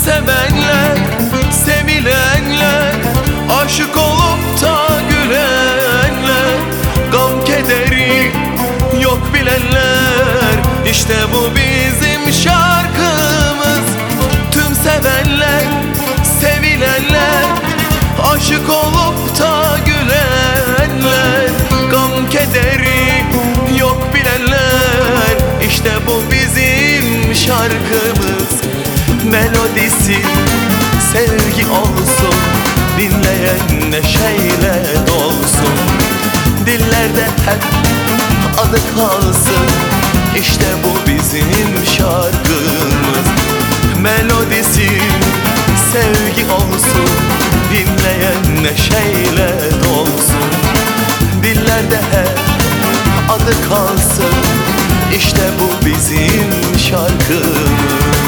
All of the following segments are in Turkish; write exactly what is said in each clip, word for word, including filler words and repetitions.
sevenler, sevilenler, aşık olup da gülenler, gam kederi yok bilenler. İşte bu bizim şarkımız. Tüm sevenler, sevilenler, aşık olup da gülenler, gam kederi yok bilenler. İşte bu bizim şarkımız. Melodisi sevgi olsun, dinleyen neşeyle dolsun. Dillerde hep adı kalsın. İşte bu bizim şarkımız. Melodisi sevgi olsun, dinleyen neşeyle dolsun. Dillerde hep adı kalsın. İşte bu bizim şarkımız.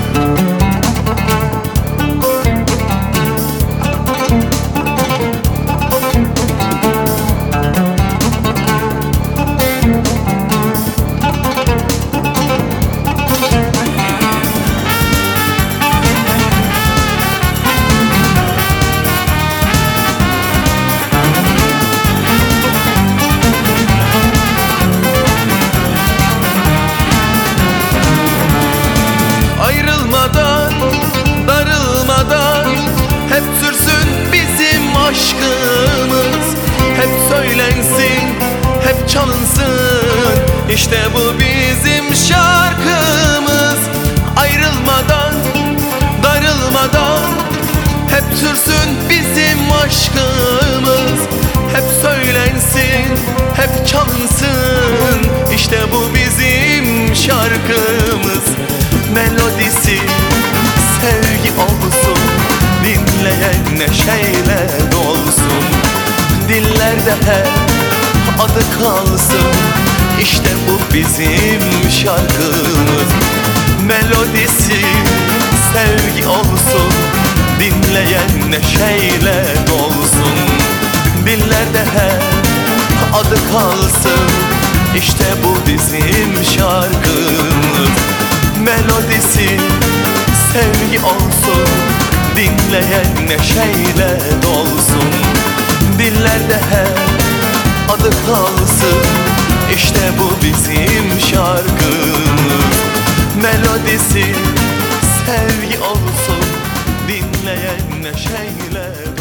Ayrılmadan, darılmadan hep sürsün bizim aşkımız. Hep söylensin, hep çalınsın. İşte bu bizim şarkımız. Ayrılmadan, darılmadan hep sürsün bizim aşkımız. Hep söylensin, hep çalınsın. İşte bu bizim şarkımız. Melodisi sevgi olsun, dinleyen neşeyle dolsun. Dillerde hep adı kalsın. İşte bu bizim şarkımız. Melodisi sevgi olsun, dinleyen neşeyle dolsun. Dillerde hep adı kalsın. İşte bu bizim şarkımız. Melodisi sevgi olsun, dinleyen neşeyle dolsun. Dillerde hep adı kalsın. İşte bu bizim şarkımız. Melodisi sevgi olsun, dinleyen neşeyle